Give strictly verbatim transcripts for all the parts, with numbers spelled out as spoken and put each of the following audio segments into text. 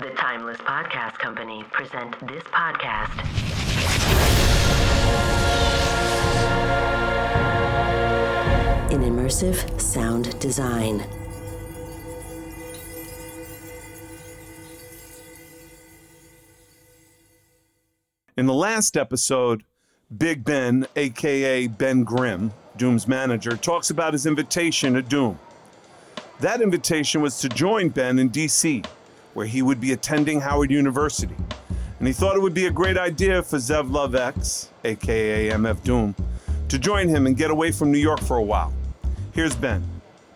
The Timeless Podcast Company present this podcast. In immersive sound design. In the last episode, Big Ben, a k a. Ben Grimm, Doom's manager, talks about his invitation to Doom. That invitation was to join Ben in D C, where he would be attending Howard University. And he thought it would be a great idea for Zev Love X, a k a. M F Doom, to join him and get away from New York for a while. Here's Ben.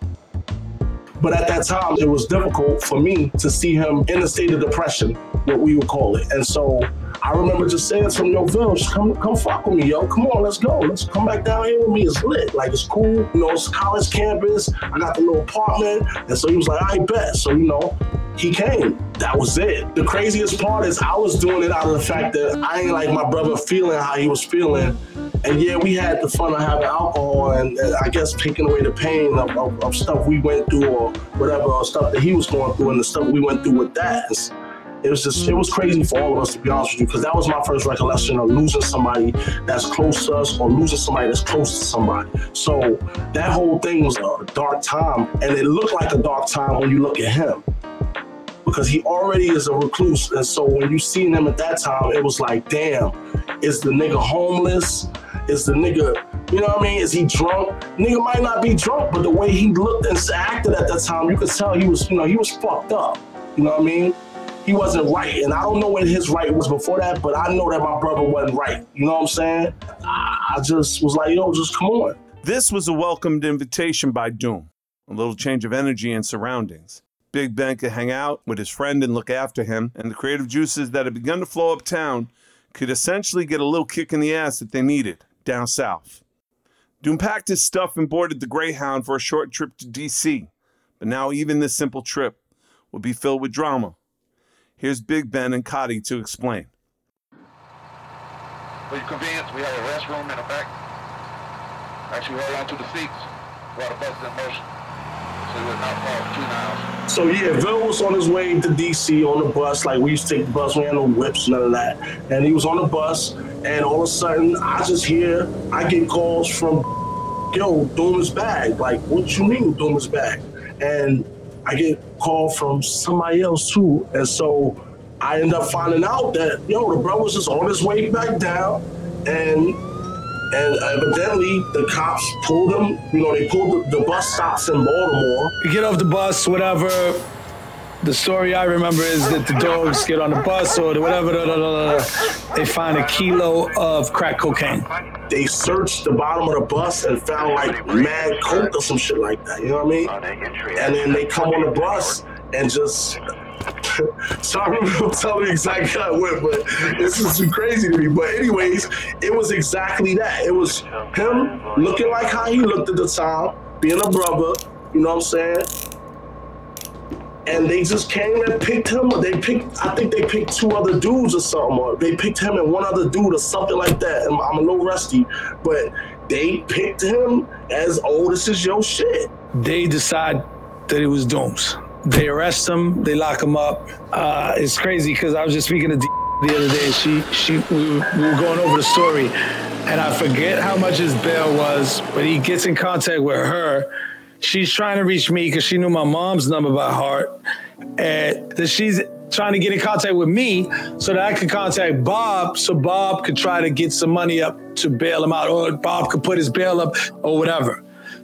But at that time, it was difficult for me to see him in a state of depression, what we would call it. And so I remember just saying to him, yo, Vince, come come fuck with me, yo. Come on, let's go. Let's come back down here with me. It's lit. Like, it's cool. You know, it's college campus. I got the little apartment. And so he was like, I bet. So, you know, he came. That was it. The craziest part is I was doing it out of the fact that I ain't like my brother feeling how he was feeling. And yeah, we had the fun of having alcohol and, and I guess taking away the pain of, of, of stuff we went through or whatever, or stuff that he was going through and the stuff we went through with that. It's, It was just, it was crazy for all of us, to be honest with you, because that was my first recollection of losing somebody that's close to us or losing somebody that's close to somebody. So that whole thing was a dark time, and it looked like a dark time when you look at him, because he already is a recluse. And so when you seen him at that time, it was like, damn, is the nigga homeless? Is the nigga, you know what I mean? Is he drunk? Nigga might not be drunk, but the way he looked and acted at that time, you could tell he was, you know, he was fucked up. You know what I mean? He wasn't right. And I don't know what his right was before that, but I know that my brother wasn't right. You know what I'm saying? I just was like, yo, just come on. This was a welcomed invitation by Doom, a little change of energy and surroundings. Big Ben could hang out with his friend and look after him, and the creative juices that had begun to flow uptown could essentially get a little kick in the ass that they needed down south. Doom packed his stuff and boarded the Greyhound for a short trip to D C, but now even this simple trip would be filled with drama. Here's Big Ben and Cotty to explain. For your convenience, we have a restroom in the back. Actually, hold on to the seats while the bus is in motion, so you would not fall between aisles. So yeah, Bill was on his way to D C on the bus. Like, we used to take the bus, we had no whips, none of that. And he was on the bus, and all of a sudden, I just hear, I get calls from, yo, Doom is back. Like, what you mean, Doom is back? And I get called from somebody else too. And so I end up finding out that, yo, the brother was just on his way back down, and and evidently the cops pulled him. You know, they pulled the, the bus stops in Baltimore. You get off the bus, whatever. The story I remember is that the dogs get on the bus or the whatever, da, da, da, da, they find a kilo of crack cocaine. They searched the bottom of the bus and found like mad coke or some shit like that, you know what I mean? And then they come on the bus and just, so I remember telling you exactly how it went, but this is too crazy to me. But anyways, it was exactly that. It was him looking like how he looked at the time, being a brother, you know what I'm saying? And they just came and picked him. They picked, I think they picked two other dudes or something, or they picked him and one other dude or something like that. I'm, I'm a little rusty, but they picked him as, oh, this is your shit. They decide that it was Doom's. They arrest him, they lock him up. Uh, it's crazy because I was just speaking to D the other day. She, she, we were, we were going over the story, and I forget how much his bail was, but he gets in contact with her. She's trying to reach me because she knew my mom's number by heart, and that she's trying to get in contact with me so that I could contact Bob, so Bob could try to get some money up to bail him out, or Bob could put his bail up or whatever.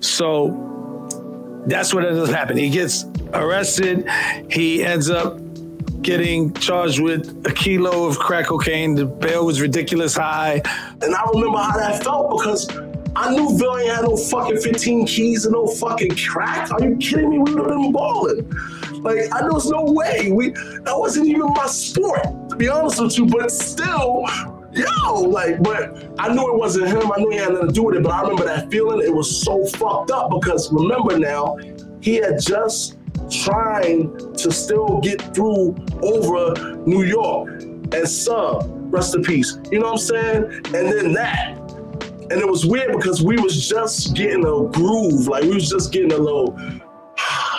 So that's what ends up happening. He gets arrested. He ends up getting charged with a kilo of crack cocaine. The bail was ridiculous high. And I remember how that felt because I knew Bill ain't had no fucking fifteen keys and no fucking crack. Are you kidding me? We would have been balling. Like, I know there's no way. We that wasn't even my sport, to be honest with you. But still, yo, like, but I knew it wasn't him. I knew he had nothing to do with it. But I remember that feeling. It was so fucked up because remember now, he had just trying to still get through over New York and sub, rest in peace. You know what I'm saying? And then that. And it was weird because we was just getting a groove, like we was just getting a little,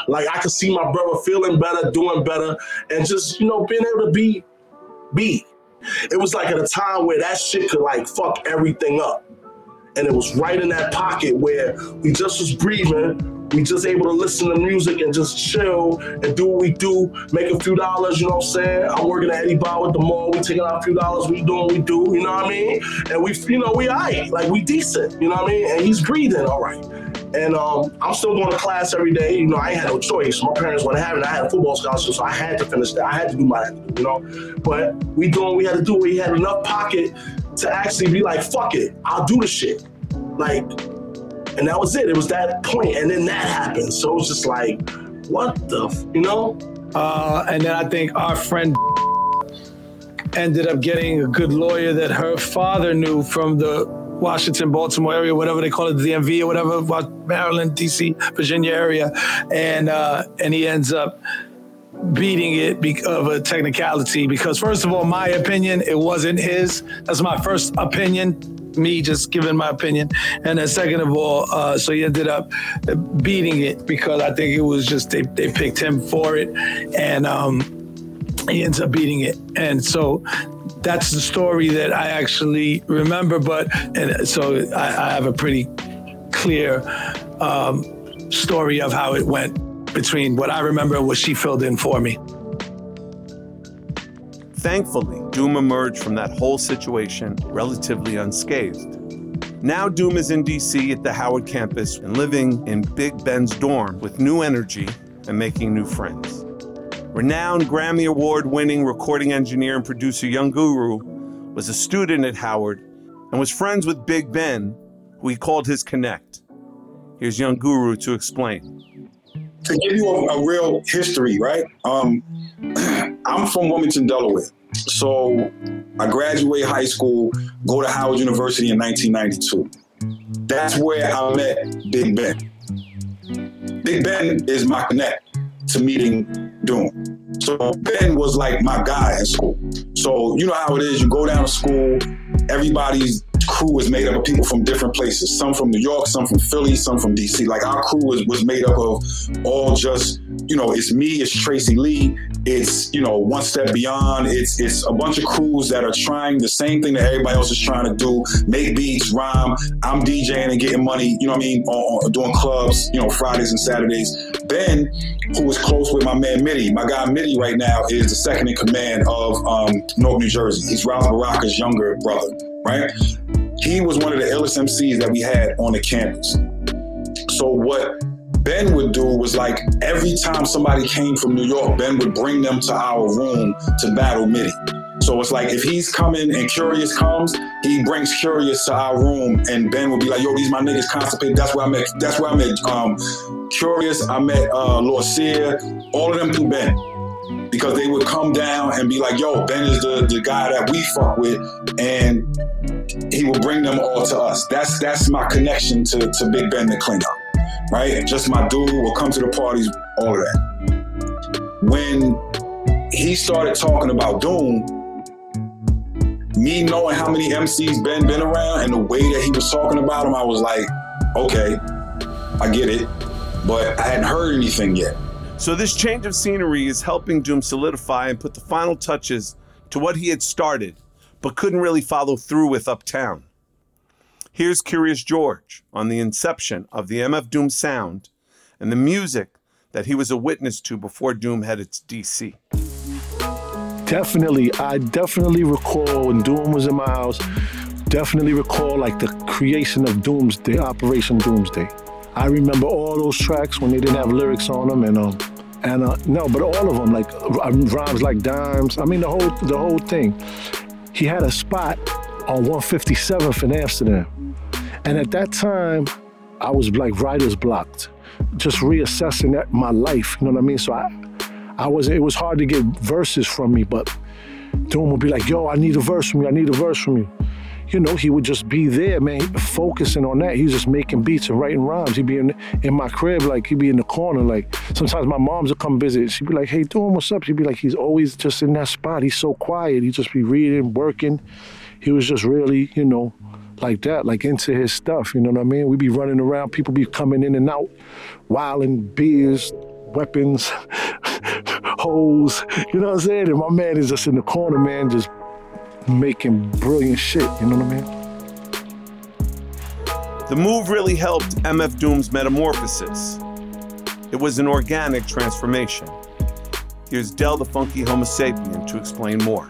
Like I could see my brother feeling better, doing better, and just, you know, being able to be, be. It was like at a time where that shit could like fuck everything up. And it was right in that pocket where we just was breathing. We just able to listen to music and just chill and do what we do, make a few dollars, you know what I'm saying? I'm working at Eddie Bauer at the mall, we taking out a few dollars, we doing what we do, you know what I mean? And we, you know, we all right, like we decent, you know what I mean? And he's breathing all right. And um, I'm still going to class every day, you know, I ain't had no choice. My parents weren't having it, I had a football scholarship, so I had to finish that. I had to do my, you know? But we doing what we had to do, we had enough pocket to actually be like, fuck it, I'll do the shit. Like, and that was it. It was that point, and then that happened. So it was just like, what the, f-, you know? Uh, and then I think our friend ended up getting a good lawyer that her father knew from the Washington, Baltimore area, whatever they call it, the D M V or whatever, Maryland, D C, Virginia area, and uh, and he ends up beating it because of a technicality. Because first of all, my opinion, it wasn't his. That's my first opinion. Me just giving my opinion. And then second of all, uh, so he ended up beating it because I think it was just, they, they picked him for it, and um, he ends up beating it. And so that's the story that I actually remember, but, and so I, I have a pretty clear um, story of how it went between what I remember and what she filled in for me. Thankfully, Doom emerged from that whole situation relatively unscathed. Now Doom is in D C at the Howard campus and living in Big Ben's dorm with new energy and making new friends. Renowned Grammy Award-winning recording engineer and producer Young Guru was a student at Howard and was friends with Big Ben, who he called his Connect. Here's Young Guru to explain. To give you a, a real history, right? Um, I'm from Wilmington, Delaware. So I graduate high school, go to Howard University in nineteen ninety-two. That's where I met Big Ben. Big Ben is my connect to meeting Doom. So Ben was like my guy in school. So you know how it is, you go down to school, everybody's crew is made up of people from different places. Some from New York, some from Philly, some from D C. Like our crew was, was made up of all just, you know, it's me, it's Tracy Lee, it's, you know, One Step Beyond. It's it's a bunch of crews that are trying the same thing that everybody else is trying to do, make beats, rhyme. I'm DJing and getting money, you know what I mean, on, on, doing clubs, you know, Fridays and Saturdays. Ben, who is close with my man Mitty, my guy Mitty right now is the second in command of um, North New Jersey. He's Rouse Baraka's younger brother, right? He was one of the illest M Cs that we had on the campus. So what Ben would do was like every time somebody came from New York, Ben would bring them to our room to battle Mitty. So it's like if he's coming and Curious comes, he brings Curious to our room, and Ben would be like, "Yo, these my niggas Constipated." That's where I met. That's where I met um, Curious. I met uh, Lord Sear. All of them through Ben. Because they would come down and be like, yo, Ben is the, the guy that we fuck with, and he will bring them all to us. That's that's my connection to, to Big Ben the Cleanup, right? Just my dude will come to the parties, all of that. When he started talking about Doom, me knowing how many M Cs Ben been around and the way that he was talking about him, I was like, okay, I get it, but I hadn't heard anything yet. So this change of scenery is helping Doom solidify and put the final touches to what he had started, but couldn't really follow through with uptown. Here's Curious George on the inception of the M F Doom sound and the music that he was a witness to before Doom headed to D C. Definitely, I definitely recall when Doom was in my house, definitely recall like the creation of Doomsday, Operation Doomsday. I remember all those tracks when they didn't have lyrics on them, and um, and uh, no, but all of them, like uh, rhymes like dimes. I mean, the whole the whole thing. He had a spot on one fifty-seventh in Amsterdam, and at that time, I was like writer's blocked, just reassessing that my life. You know what I mean? So I, I was. It was hard to get verses from me, but Doom would be like, "Yo, I need a verse from you. I need a verse from you." You know, he would just be there, man, focusing on that. He was just making beats and writing rhymes. He'd be in, in my crib, like, he'd be in the corner. Like, sometimes my moms would come visit. She'd be like, "Hey, Doom, what's up?" She'd be like, he's always just in that spot. He's so quiet. He'd just be reading, working. He was just really, you know, like that, like into his stuff, you know what I mean? We'd be running around. People be coming in and out, wilding beers, weapons, hoes, you know what I'm saying? And my man is just in the corner, man, just making brilliant shit, you know what I mean? The move really helped M F Doom's metamorphosis. It was an organic transformation. Here's Del the Funky Homo Sapien to explain more.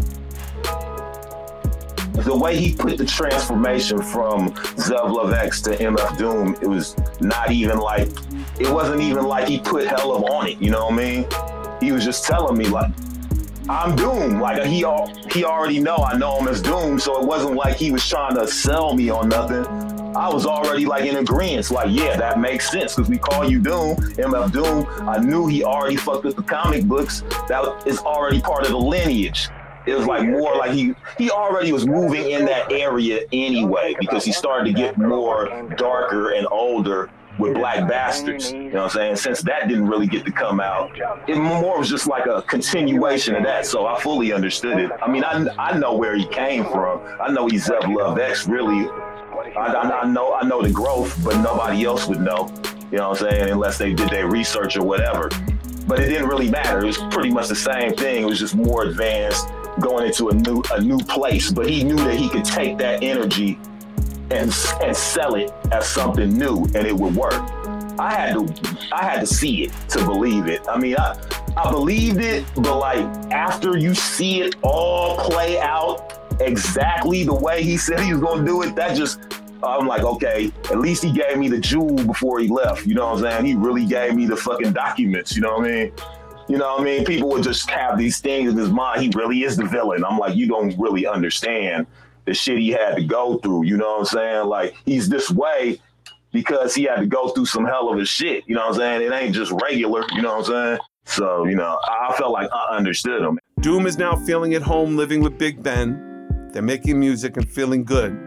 The way he put the transformation from Zev Love X to M F Doom, it was not even like, it wasn't even like he put hell of on it, you know what I mean? He was just telling me like, I'm Doom. Like he al- he already know I know him as Doom, so it wasn't like he was trying to sell me on nothing. I was already like in agreement, like, yeah, that makes sense because we call you Doom, M F Doom. I knew he already fucked with the comic books. That is already part of the lineage. It was like more like he he already was moving in that area anyway because he started to get more darker and older with Black Bastards, you know what I'm saying? Since that didn't really get to come out, it more was just like a continuation of that, so I fully understood it. I mean, I, I know where he came from. I know he's Zev Love X, really. I, I, I know I know the growth, but nobody else would know, you know what I'm saying, unless they did their research or whatever. But it didn't really matter. It was pretty much the same thing. It was just more advanced, going into a new a new place. But he knew that he could take that energy and and sell it as something new, and it would work. I had to I had to see it to believe it. I mean, I I believed it, but like after you see it all play out exactly the way he said he was gonna do it, that just I'm like, okay, at least he gave me the jewel before he left. You know what I'm saying? He really gave me the fucking documents. You know what I mean? You know what I mean? People would just have these things in his mind. He really is the villain. I'm like, you don't really understand the shit he had to go through. You know what I'm saying? Like, he's this way because he had to go through some hell of a shit. You know what I'm saying? It ain't just regular. You know what I'm saying? So, you know, I felt like I understood him. Doom is now feeling at home living with Big Ben. They're making music and feeling good.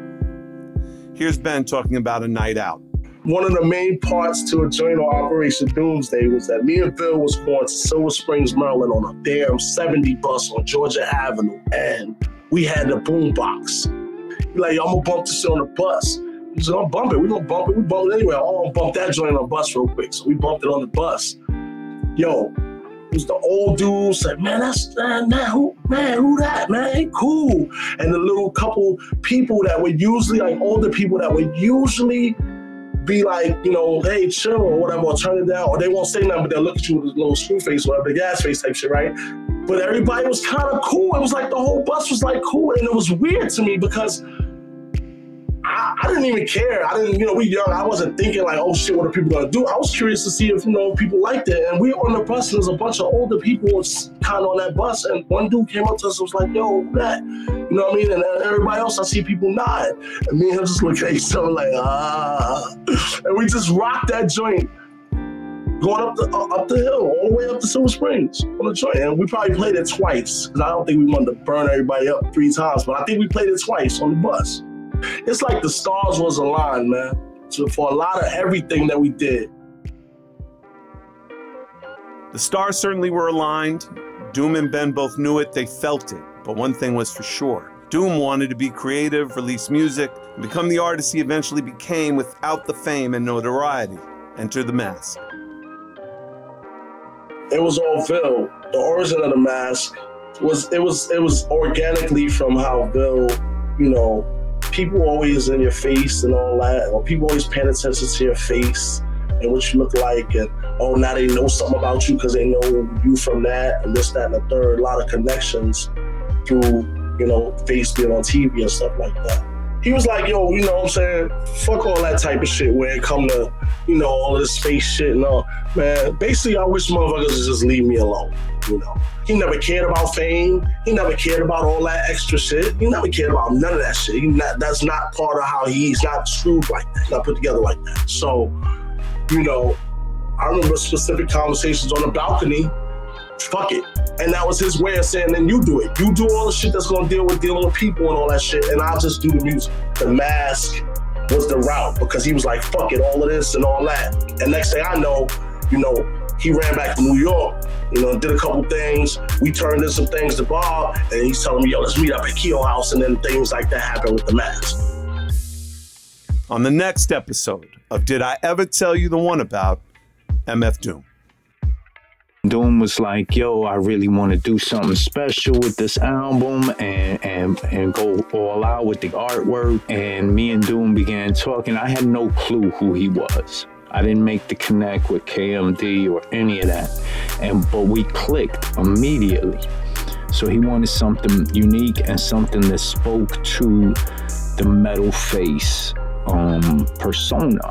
Here's Ben talking about a night out. One of the main parts to a joint on Operation Doomsday was that me and Bill was going to Silver Springs, Maryland on a damn seventy bus on Georgia Avenue. And we had the boom box. Like, yo, I'm gonna bump this shit on the bus. He said, I'm bump it. We gonna bump it. We bump it anyway. I'm gonna bump that joint on the bus real quick. So we bumped it on the bus. Yo, it was the old dude said, man, that's, man, man, who, man, who that, man? He cool. And the little couple people that would usually, like older people that would usually be like, you know, hey, chill or whatever, or turn it down, or they won't say nothing, but they'll look at you with a little screw face or whatever, the gas face type shit, right? But everybody was kind of cool. It was like the whole bus was like cool. And it was weird to me because I, I didn't even care. I didn't, you know, we young. I wasn't thinking like, oh shit, what are people gonna do? I was curious to see if, you know, people liked it. And we were on the bus and there was a bunch of older people kind of on that bus. And one dude came up to us and was like, yo, who that? You know what I mean? And everybody else, I see people nod. And me and him just look at each other like, ah. And we just rocked that joint. Going up the uh, up the hill, all the way up to Silver Springs on the joint. And we probably played it twice, because I don't think we wanted to burn everybody up three times, but I think we played it twice on the bus. It's like the stars was aligned, man, so for a lot of everything that we did. The stars certainly were aligned. Doom and Ben both knew it, they felt it. But one thing was for sure. Doom wanted to be creative, release music, and become the artist he eventually became without the fame and notoriety. Enter The Mask. It was all Bill. The origin of The Mask was it was it was organically from how Bill, you know, people always in your face and all that, or people always paying attention to your face and what you look like, and oh, now they know something about you because they know you from that and this, that, and the third. A lot of connections through, you know, face being on T V and stuff like that. He was like, yo, you know what I'm saying? Fuck all that type of shit where it come to, you know, all of this space shit and all. Man, basically, I wish motherfuckers would just leave me alone, you know? He never cared about fame. He never cared about all that extra shit. He never cared about none of that shit. He not, that's not part of how he, he's not screwed like that. He's not put together like that. So, you know, I remember specific conversations on the balcony. Fuck it. And that was his way of saying, then you do it. You do all the shit that's gonna deal with dealing with people and all that shit, and I'll just do the music. The Mask was the route because he was like, fuck it, all of this and all that. And next thing I know, you know, he ran back to New York, you know, did a couple things. We turned in some things to Bob, and he's telling me, yo, let's meet up at Keogh House, and then things like that happen with The Mask. On the next episode of Did I Ever Tell You the One About M F Doom? Doom was like, yo, I really want to do something special with this album and, and, and go all out with the artwork. And me and Doom began talking. I had no clue who he was. I didn't make the connect with K M D or any of that. And but we clicked immediately. So he wanted something unique and something that spoke to the Metal Face um, persona.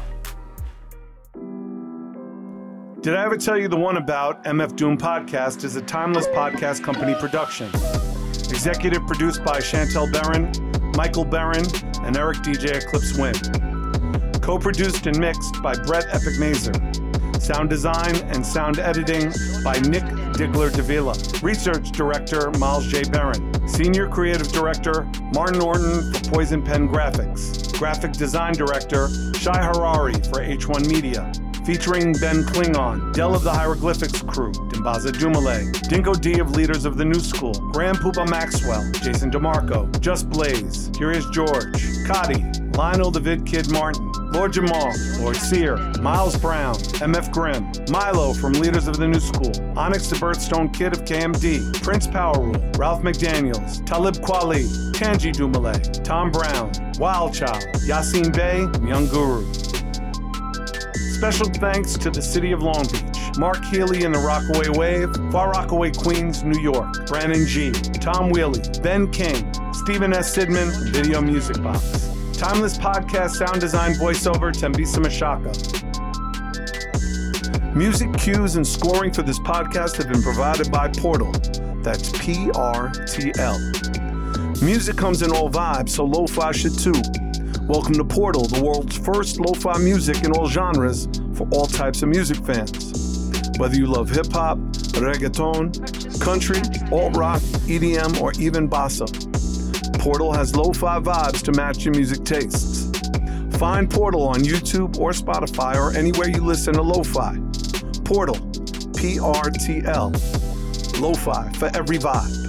Did I ever tell you the One About M F Doom podcast is a Timeless Podcast Company production. Executive produced by Chantel Barron, Michael Barron, and Eric D J Eclipse Wynn. Co-produced and mixed by Brett Epic Mazer. Sound design and sound editing by Nick Diggler Davila. Research director Miles J. Barron. Senior creative director Martin Orton for Poison Pen Graphics. Graphic design director Shai Harari for H one Media. Featuring Ben Klingon, Dell of the Hieroglyphics crew, Dimbaza Dumale, Dingo D of Leaders of the New School, Graham Puba Maxwell, Jason DeMarco, Just Blaze, Curious George, Cotty, Lionel the Vid Kid Martin, Lord Jamal, Lord Sear, Miles Brown, M F Grimm, Milo from Leaders of the New School, Onyx the Birthstone Kid of K M D, Prince Power Rule, Ralph McDaniels, Talib Kweli, Tanji Dumale, Tom Brown, Wild Child, Yassine Bey, Young Guru. Special thanks to the City of Long Beach, Mark Healy and the Rockaway Wave, Far Rockaway, Queens, New York, Brandon G, Tom Wheely, Ben King, Stephen S. Sidman, Video Music Box. Timeless Podcast Sound Design Voiceover, Tembisa Mashaka. Music cues and scoring for this podcast have been provided by Portal. That's P R T L. Music comes in all vibes, so lo-fi should too. Welcome to Portal, the world's first lo-fi music in all genres for all types of music fans. Whether you love hip-hop, reggaeton, country, alt-rock, E D M, or even bossa, Portal has lo-fi vibes to match your music tastes. Find Portal on YouTube or Spotify or anywhere you listen to lo-fi. Portal, P R T L. Lo-fi for every vibe.